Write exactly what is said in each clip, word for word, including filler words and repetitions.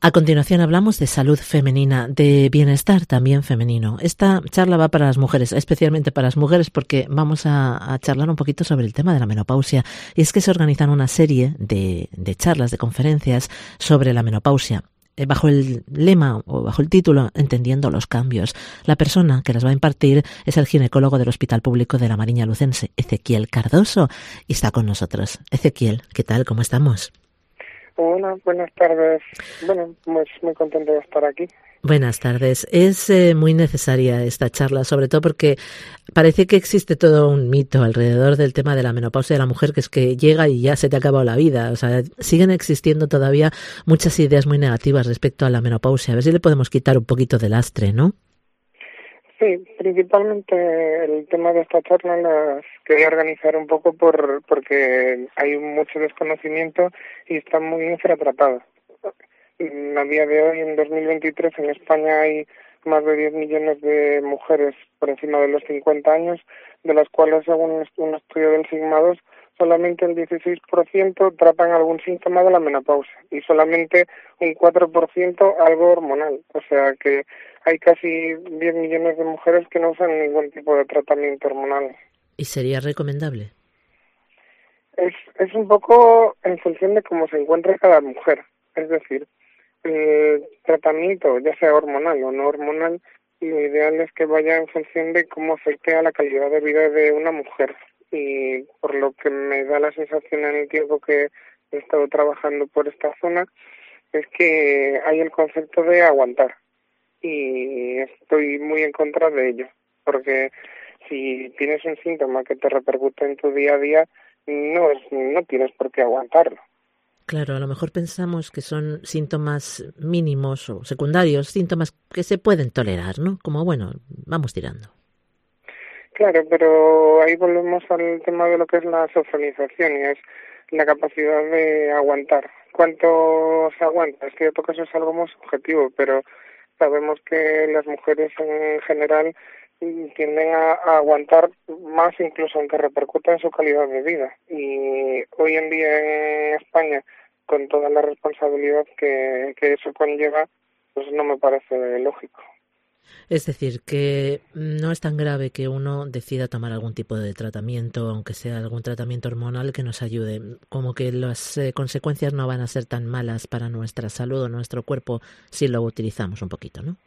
A continuación hablamos de salud femenina, de bienestar también femenino. Esta charla va para las mujeres, especialmente para las mujeres, porque vamos a, a charlar un poquito sobre el tema de la menopausia. Y es que se organizan una serie de, de charlas, de conferencias sobre la menopausia, eh, bajo el lema o bajo el título Entendiendo los cambios. La persona que las va a impartir es el ginecólogo del Hospital Público de la Mariña Lucense, Ezequiel Cardoso, y está con nosotros. Ezequiel, ¿qué tal? ¿Cómo estamos? Hola, buenas tardes. Bueno, pues muy contento de estar aquí. Buenas tardes. Es eh, muy necesaria esta charla, sobre todo porque parece que existe todo un mito alrededor del tema de la menopausia de la mujer, que es que llega y ya se te ha acabado la vida. O sea, siguen existiendo todavía muchas ideas muy negativas respecto a la menopausia. A ver si le podemos quitar un poquito de lastre, ¿no? Sí, principalmente el tema de esta charla las quería organizar un poco por porque hay mucho desconocimiento y está muy infratratado. A día de hoy, en dos mil veintitrés, en España hay más de diez millones de mujeres por encima de los cincuenta años, de las cuales, según un estudio del Sigma dos, solamente el dieciséis por ciento tratan algún síntoma de la menopausia y solamente un cuatro por ciento algo hormonal. O sea que hay casi diez millones de mujeres que no usan ningún tipo de tratamiento hormonal. ¿Y sería recomendable? Es, es un poco en función de cómo se encuentre cada mujer. Es decir, el tratamiento, ya sea hormonal o no hormonal, lo ideal es que vaya en función de cómo afecte a la calidad de vida de una mujer. Y por lo que me da la sensación en el tiempo que he estado trabajando por esta zona, es que hay el concepto de aguantar. Y estoy muy en contra de ello, porque si tienes un síntoma que te repercute en tu día a día, no es, no tienes por qué aguantarlo. Claro, a lo mejor pensamos que son síntomas mínimos o secundarios, síntomas que se pueden tolerar, ¿no? Como, bueno, vamos tirando. Claro, pero ahí volvemos al tema de lo que es la sofronización y es la capacidad de aguantar. ¿Cuánto se aguanta? Es cierto que eso es algo muy subjetivo, pero sabemos que las mujeres en general tienden a, a aguantar más incluso aunque repercuta en su calidad de vida. Y hoy en día en España, con toda la responsabilidad que, que eso conlleva, pues no me parece lógico. Es decir, que no es tan grave que uno decida tomar algún tipo de tratamiento, aunque sea algún tratamiento hormonal que nos ayude, como que las eh, consecuencias no van a ser tan malas para nuestra salud o nuestro cuerpo si lo utilizamos un poquito, ¿no?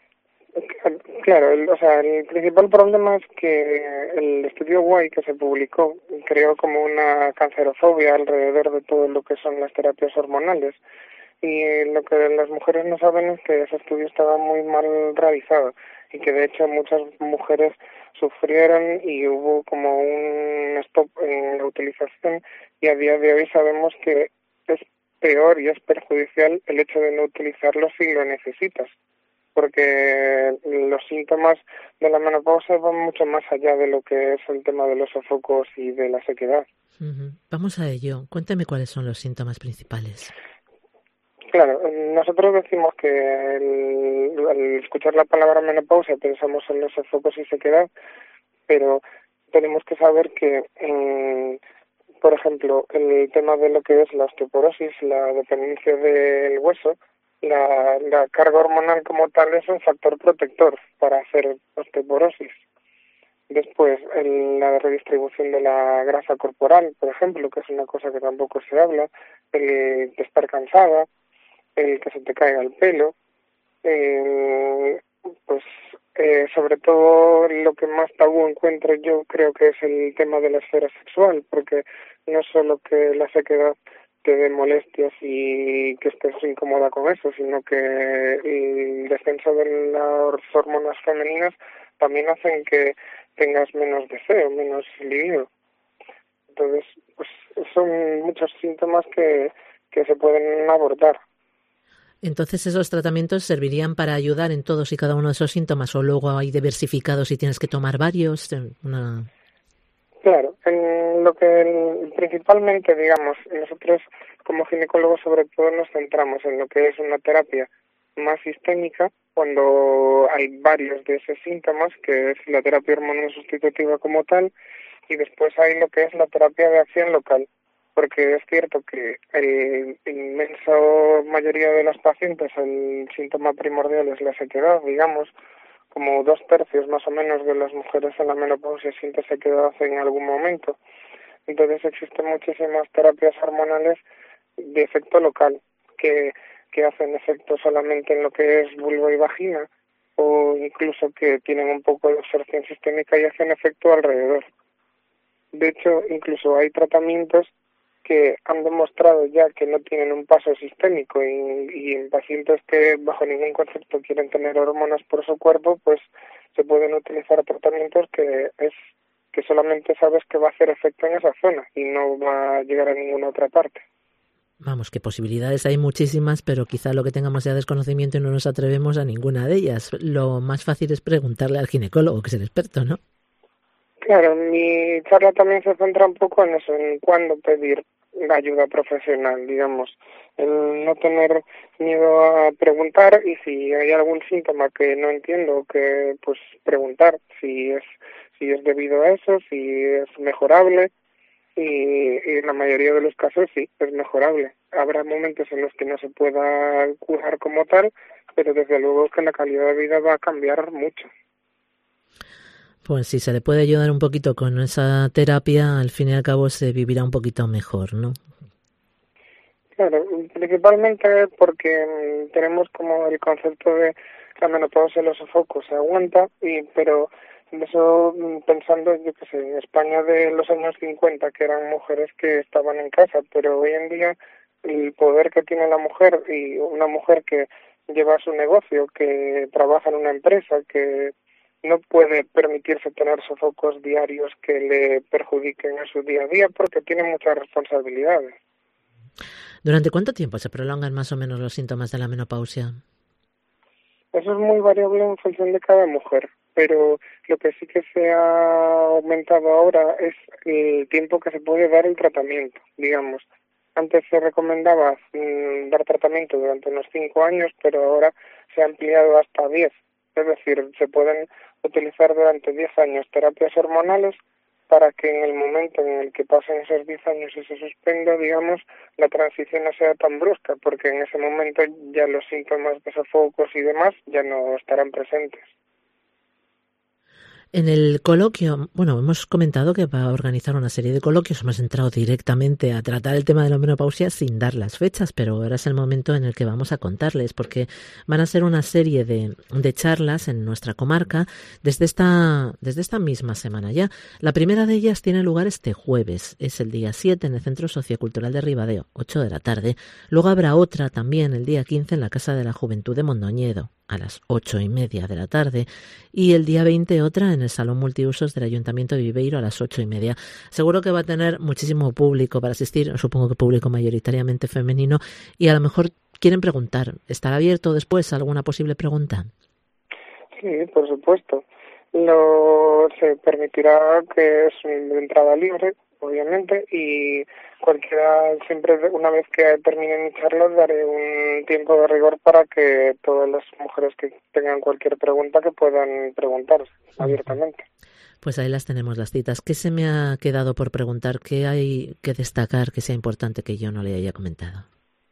Claro, el, o sea, el principal problema es que el estudio Guay que se publicó creó como una cancerofobia alrededor de todo lo que son las terapias hormonales. Y lo que las mujeres no saben es que ese estudio estaba muy mal realizado y que de hecho muchas mujeres sufrieron y hubo como un stop en la utilización, y a día de hoy sabemos que es peor y es perjudicial el hecho de no utilizarlo si lo necesitas, porque los síntomas de la menopausia van mucho más allá de lo que es el tema de los sofocos y de la sequedad. Uh-huh. Vamos a ello. Cuéntame cuáles son los síntomas principales. Claro, nosotros decimos que el, al escuchar la palabra menopausia pensamos en los sofocos y sequedad, pero tenemos que saber que, eh, por ejemplo, el tema de lo que es la osteoporosis, la dependencia del hueso, la, la carga hormonal como tal es un factor protector para hacer osteoporosis. Después, el, la redistribución de la grasa corporal, por ejemplo, que es una cosa que tampoco se habla, el de estar cansada, el que se te caiga el pelo, eh, pues eh, sobre todo lo que más tabú encuentro yo creo que es el tema de la esfera sexual, porque no es solo que la sequedad te dé molestias y que estés incómoda con eso, sino que el descenso de las hormonas femeninas también hacen que tengas menos deseo, menos libido. Entonces, pues son muchos síntomas que, que se pueden abordar. Entonces, ¿esos tratamientos servirían para ayudar en todos y cada uno de esos síntomas o luego hay diversificados y tienes que tomar varios? Una... Claro, en lo que principalmente, digamos, nosotros como ginecólogos sobre todo nos centramos en lo que es una terapia más sistémica cuando hay varios de esos síntomas, que es la terapia hormonal sustitutiva como tal, y después hay lo que es la terapia de acción local, porque es cierto que el inmenso mayoría de los pacientes el síntoma primordial es la sequedad, digamos, como dos tercios más o menos de las mujeres en la menopausia sienten sequedad en algún momento. Entonces existen muchísimas terapias hormonales de efecto local que, que hacen efecto solamente en lo que es vulva y vagina, o incluso que tienen un poco de absorción sistémica y hacen efecto alrededor. De hecho, incluso hay tratamientos que han demostrado ya que no tienen un paso sistémico y, y en pacientes que bajo ningún concepto quieren tener hormonas por su cuerpo, pues se pueden utilizar tratamientos que es que solamente sabes que va a hacer efecto en esa zona y no va a llegar a ninguna otra parte. Vamos, que posibilidades hay muchísimas, pero quizá lo que tengamos ya desconocimiento y no nos atrevemos a ninguna de ellas. Lo más fácil es preguntarle al ginecólogo, que es el experto, ¿no? Claro, mi charla también se centra un poco en eso, en cuándo pedir ayuda profesional, digamos, el no tener miedo a preguntar y si hay algún síntoma que no entiendo, que pues preguntar si es si es debido a eso, si es mejorable y, y en la mayoría de los casos sí, es mejorable. Habrá momentos en los que no se pueda curar como tal, pero desde luego que la calidad de vida va a cambiar mucho. Pues si se le puede ayudar un poquito con esa terapia, al fin y al cabo se vivirá un poquito mejor, ¿no? Claro, principalmente porque tenemos como el concepto de la menopausia, los sofocos se aguanta, y pero eso pensando, yo qué sé, en España de los años cincuenta, que eran mujeres que estaban en casa, pero hoy en día el poder que tiene la mujer y una mujer que lleva su negocio, que trabaja en una empresa, que no puede permitirse tener sofocos diarios que le perjudiquen en su día a día porque tiene muchas responsabilidades. ¿Durante cuánto tiempo se prolongan más o menos los síntomas de la menopausia? Eso es muy variable en función de cada mujer, pero lo que sí que se ha aumentado ahora es el tiempo que se puede dar el tratamiento, digamos. Antes se recomendaba mm, dar tratamiento durante unos cinco años, pero ahora se ha ampliado hasta diez. Es decir, se pueden utilizar durante diez años terapias hormonales para que en el momento en el que pasen esos diez años y se suspenda, digamos, la transición no sea tan brusca, porque en ese momento ya los síntomas de sofocos y demás ya no estarán presentes. En el coloquio, bueno, hemos comentado que va a organizar una serie de coloquios, hemos entrado directamente a tratar el tema de la menopausia sin dar las fechas, pero ahora es el momento en el que vamos a contarles, porque van a ser una serie de, de charlas en nuestra comarca desde esta, desde esta misma semana ya. La primera de ellas tiene lugar este jueves, es el día siete en el Centro Sociocultural de Ribadeo, ocho de la tarde. Luego habrá otra también el día quince en la Casa de la Juventud de Mondoñedo, a las ocho y media de la tarde, y el día veinte otra en el Salón Multiusos del Ayuntamiento de Viveiro a las ocho y media. Seguro que va a tener muchísimo público para asistir, supongo que público mayoritariamente femenino, y a lo mejor quieren preguntar. ¿Estará abierto después alguna posible pregunta? Sí, por supuesto. Lo, se permitirá que es de entrada libre, obviamente, y cualquiera, siempre una vez que termine mi charla, daré un tiempo de rigor para que todas las mujeres que tengan cualquier pregunta que puedan preguntar abiertamente. Pues ahí las tenemos las citas. ¿Qué se me ha quedado por preguntar? ¿Qué hay que destacar que sea importante que yo no le haya comentado?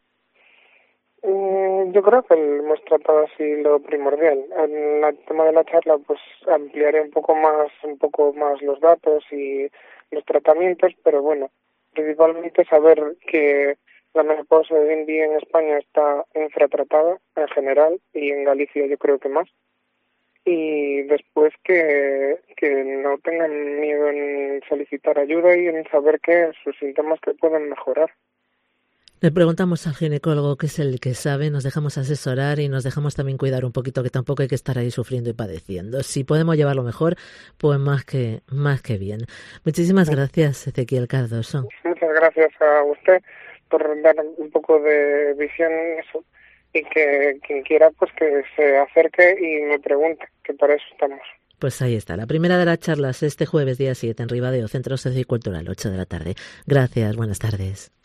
Yo creo que hemos tratado así lo primordial. En el tema de la charla, pues ampliaré un poco más, un poco más los datos y los tratamientos, pero bueno, principalmente saber que la menopausia hoy en día en España está infratratada en general y en Galicia yo creo que más. Y después que, que no tengan miedo en solicitar ayuda y en saber que sus síntomas que pueden mejorar. Le preguntamos al ginecólogo, que es el que sabe, nos dejamos asesorar y nos dejamos también cuidar un poquito, que tampoco hay que estar ahí sufriendo y padeciendo. Si podemos llevarlo mejor, pues más que más que bien. Muchísimas gracias, Ezequiel Cardoso. Muchas gracias a usted por dar un poco de visión en eso y que quien quiera pues que se acerque y me pregunte, que para eso estamos. Pues ahí está, la primera de las charlas este jueves día siete en Ribadeo, Centro Sociocultural, ocho de la tarde. Gracias, buenas tardes.